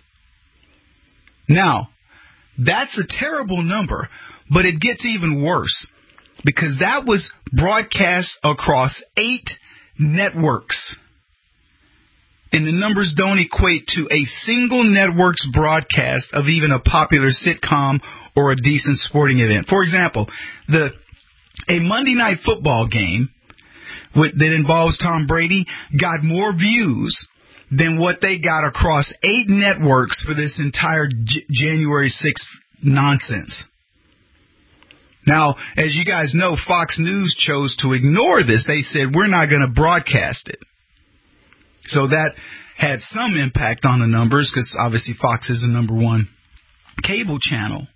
Speaker 27: Now, that's a terrible number, but it gets even worse because that was broadcast across eight networks. And the numbers don't equate to a single network's broadcast of even a popular sitcom or a decent sporting event. For example, the a Monday Night Football game with, that involves Tom Brady got more views than what they got across eight networks for this entire J- January sixth nonsense. Now, as you guys know, Fox News chose to ignore this. They said, we're not going to broadcast it. So that had some impact on the numbers because obviously Fox is the number one cable channel.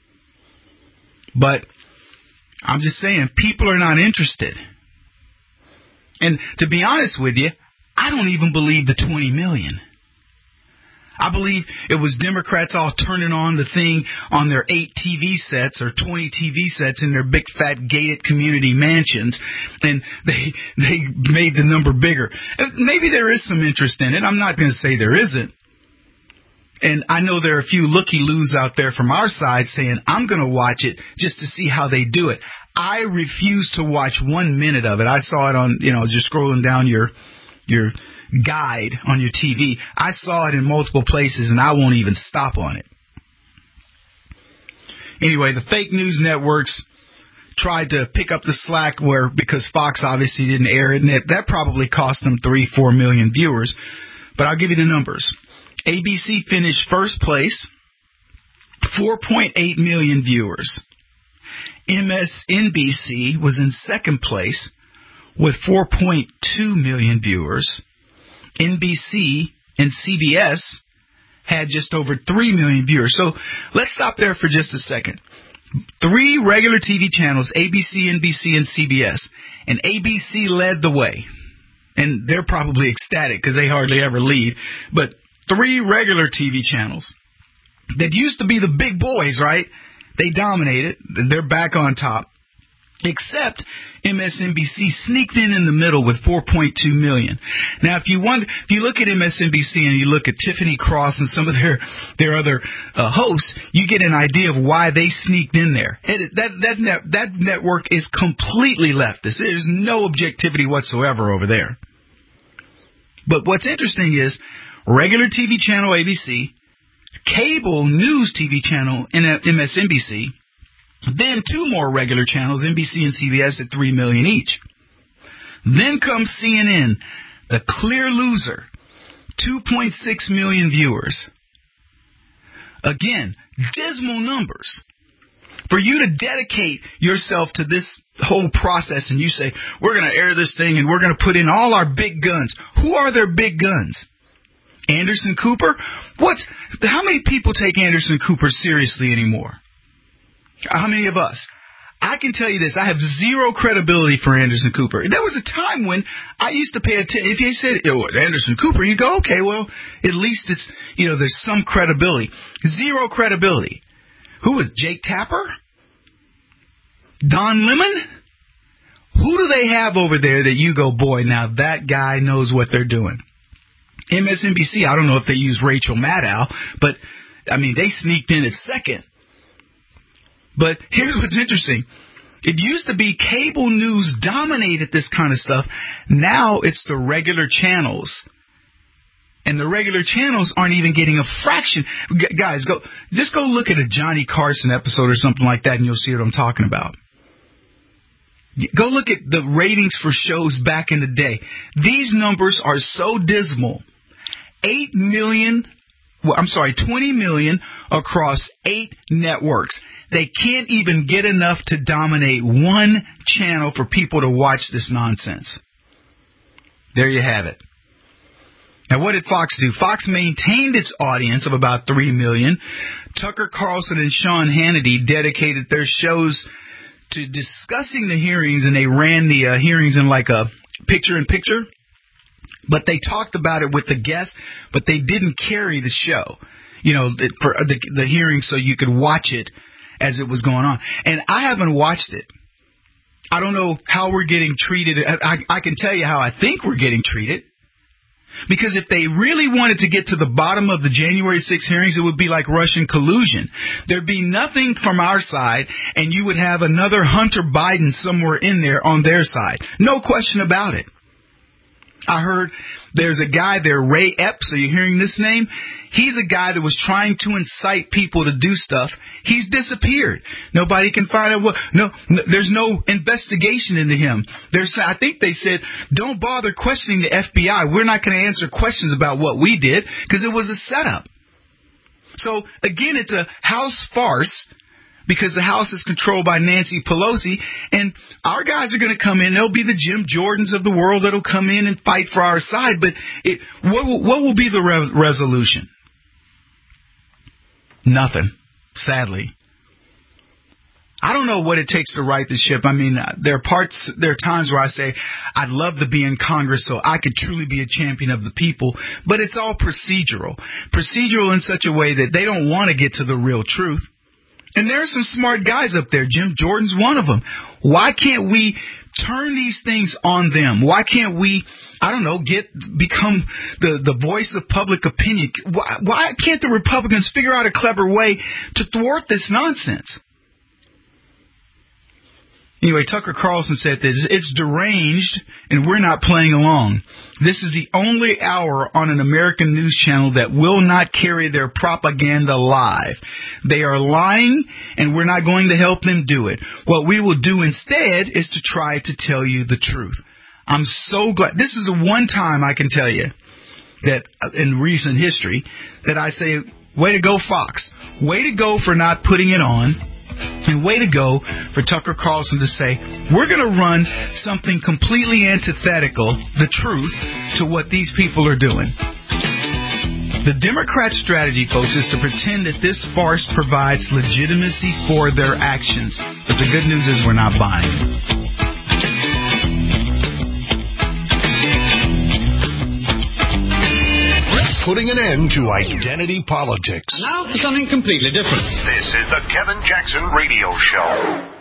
Speaker 27: But I'm just saying, people are not interested. And to be honest with you, I don't even believe the twenty million. I believe it was Democrats all turning on the thing on their eight T V sets or twenty T V sets in their big fat gated community mansions, and they they made the number bigger. Maybe there is some interest in it. I'm not going to say there isn't. And I know there are a few looky-loos out there from our side saying, I'm going to watch it just to see how they do it. I refuse to watch one minute of it. I saw it on, you know, just scrolling down your your guide on your T V. I saw it in multiple places, and I won't even stop on it. Anyway, the fake news networks tried to pick up the slack where because Fox obviously didn't air it, and it, that probably cost them three, four million viewers. But I'll give you the numbers. A B C finished first place, four point eight million viewers. M S N B C was in second place with four point two million viewers. N B C and C B S had just over three million viewers. So let's stop there for just a second. Three regular T V channels, A B C, N B C, and C B S. And A B C led the way. And they're probably ecstatic because they hardly ever lead. But three regular T V channels that used to be the big boys, right? They dominated. They're back on top. Except M S N B C sneaked in in the middle with four point two million. Now, if you wonder, if you look at M S N B C and you look at Tiffany Cross and some of their their other uh, hosts, you get an idea of why they sneaked in there. It, that that net, that network is completely leftist. There's no objectivity whatsoever over there. But what's interesting is regular T V channel A B C, cable news T V channel M S N B C. Then two more regular channels, N B C and C B S, at three million each. Then comes C N N, the clear loser, two point six million viewers. Again, dismal numbers. For you to dedicate yourself to this whole process and you say, we're going to air this thing and we're going to put in all our big guns. Who are their big guns? Anderson Cooper? What's, how many people take Anderson Cooper seriously anymore? How many of us? I can tell you this. I have zero credibility for Anderson Cooper. There was a time when I used to pay attention. If he said, oh, Anderson Cooper, you go, okay, well, at least it's, you know, there's some credibility. Zero credibility. Who was Jake Tapper? Don Lemon? Who do they have over there that you go, boy, now that guy knows what they're doing? M S N B C, I don't know if they use Rachel Maddow, but, I mean, they sneaked in at second. But here's what's interesting. It used to be cable news dominated this kind of stuff. Now it's the regular channels. And the regular channels aren't even getting a fraction. G- guys, go just go look at a Johnny Carson episode or something like that and you'll see what I'm talking about. Go look at the ratings for shows back in the day. These numbers are so dismal. Eight million, well, I'm sorry, twenty million across eight networks. They can't even get enough to dominate one channel for people to watch this nonsense. There you have it. Now, what did Fox do? Fox maintained its audience of about three million. Tucker Carlson and Sean Hannity dedicated their shows to discussing the hearings, and they ran the uh, hearings in like a picture-in-picture. But they talked about it with the guests, but they didn't carry the show, you know, for the, the hearing so you could watch it as it was going on. And I haven't watched it. I don't know how we're getting treated. I, I can tell you how I think we're getting treated. Because if they really wanted to get to the bottom of the January sixth hearings, it would be like Russian collusion. There'd be nothing from our side, and you would have another Hunter Biden somewhere in there on their side. No question about it. I heard there's a guy there, Ray Epps. Are you hearing this name? He's a guy that was trying to incite people to do stuff. He's disappeared. Nobody can find out what. No, no there's no investigation into him. There's, I think they said, don't bother questioning the F B I. We're not going to answer questions about what we did because it was a setup. So again, it's a House farce. Because the House is controlled by Nancy Pelosi, and our guys are going to come in. They'll be the Jim Jordans of the world that'll come in and fight for our side. But it, what, will, what will be the re- resolution? Nothing, sadly. I don't know what it takes to right the ship. I mean, there are parts, there are times where I say, I'd love to be in Congress so I could truly be a champion of the people. But it's all procedural. Procedural in such a way that they don't want to get to the real truth. And there are some smart guys up there. Jim Jordan's one of them. Why can't we turn these things on them? Why can't we, I don't know, get become the, the voice of public opinion? Why, why can't the Republicans figure out a clever way to thwart this nonsense? Anyway, Tucker Carlson said this, it's deranged and we're not playing along. This is the only hour on an American news channel that will not carry their propaganda live. They are lying and we're not going to help them do it. What we will do instead is to try to tell you the truth. I'm so glad. This is the one time I can tell you that in recent history that I say, way to go, Fox. Way to go for not putting it on. And way to go for Tucker Carlson to say, we're going to run something completely antithetical, the truth, to what these people are doing. The Democrat strategy, folks, is to pretend that this farce provides legitimacy for their actions. But the good news is we're not buying.
Speaker 2: Putting an end to identity politics.
Speaker 16: Now for something completely different.
Speaker 2: This is the Kevin Jackson Radio Show.